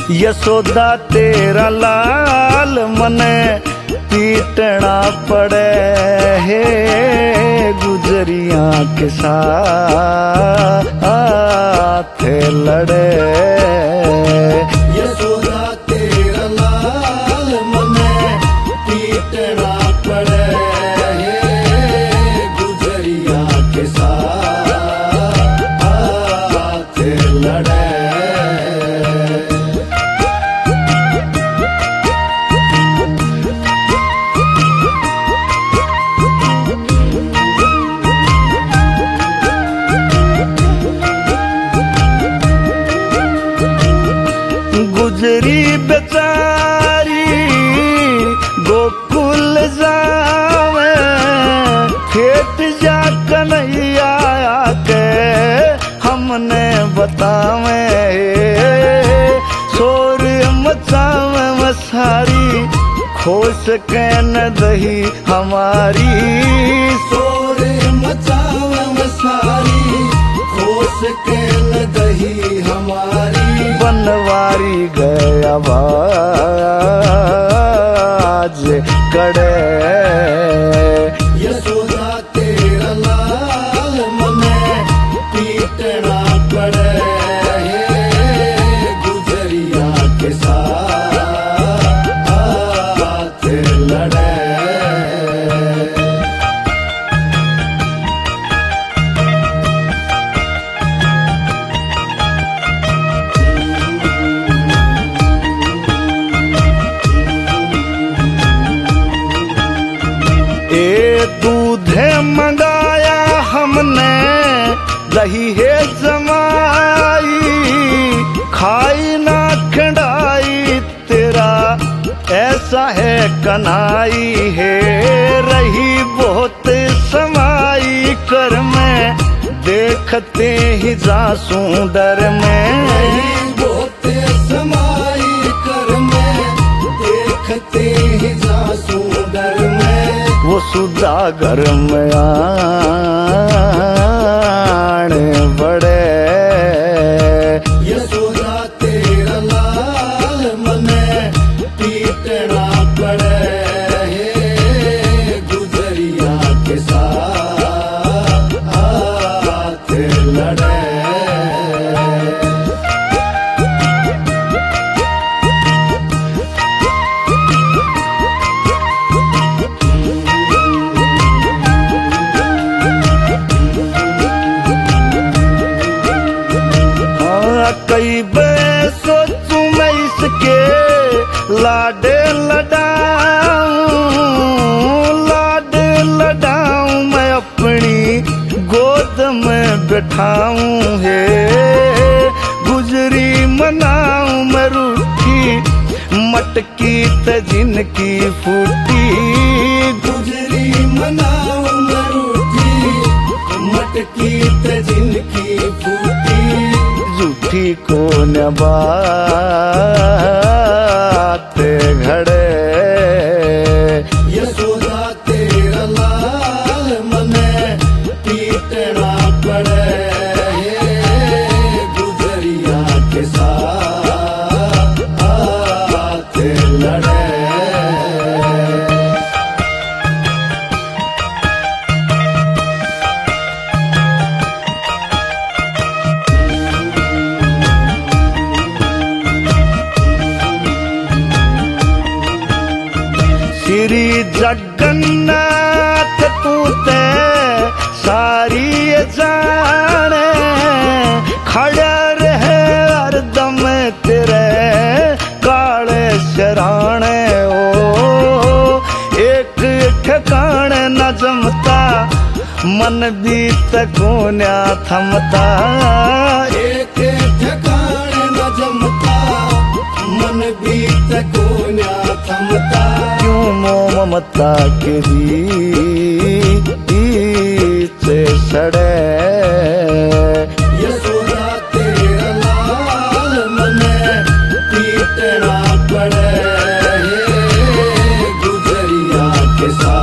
यशोदा तेरा लाल मने पीटना पड़े है गुजरिया के साथ लड़े। यशोदा तेरा लाल मने पीटना पड़े है गुजरिया के साथ लड़े। गुजरी बेचारी गोकुल जावे खेत जा कन्हैया के हमने बतावे। शोर मचावे मसारी खोस के न दही हमारी। शोर मचावे मसारी खोस के न दही हमारी। बनवारी गया बाज कड़े। यशोदा तेरा लाल मने पीटना पड़े है गुजरिया के साथ लड़े। दूधे मंगाया हमने दही है जमाई खाई ना खंडाई तेरा ऐसा है कन्हाई है। रही बहुत समाई कर में देखते ही जा सुंदर में। रही बहुत समाई कर में देखते ही जा सुंदर में। वो सुदागर में आन बड़े। यशोदा तेरा लाल मने पीटना पड़े है गुजरिया के साथ लड़े। कई बे सोचूं मैं इसके लाडे लडाऊं मैं अपनी गोद में बैठाऊं है। गुजरी मनाऊं मैं रूठी मटकी ते जिनकी फूटी। गुजरी मनाऊं मैं रूठी मटकी ते जिनकी फूटी। झूठी को न बात घड़े। यशोदा तेरा लाल मने पीटना पड़े है गुजरिया के साथ लड़े। श्री जगन्नाथ तू ते सारी जाने खड़ा रहे हरदम तेरे काले शराने। ओ एक ठिकाने न जमता मन भी तकोन्या थमता। एक ठिकाने न जमता मन भी तकोन्या थमता। क्यों मोह ममता के बीच सड़े। यशोदा तेरा लाल मने पीटना पड़े है गुजरिया के साथ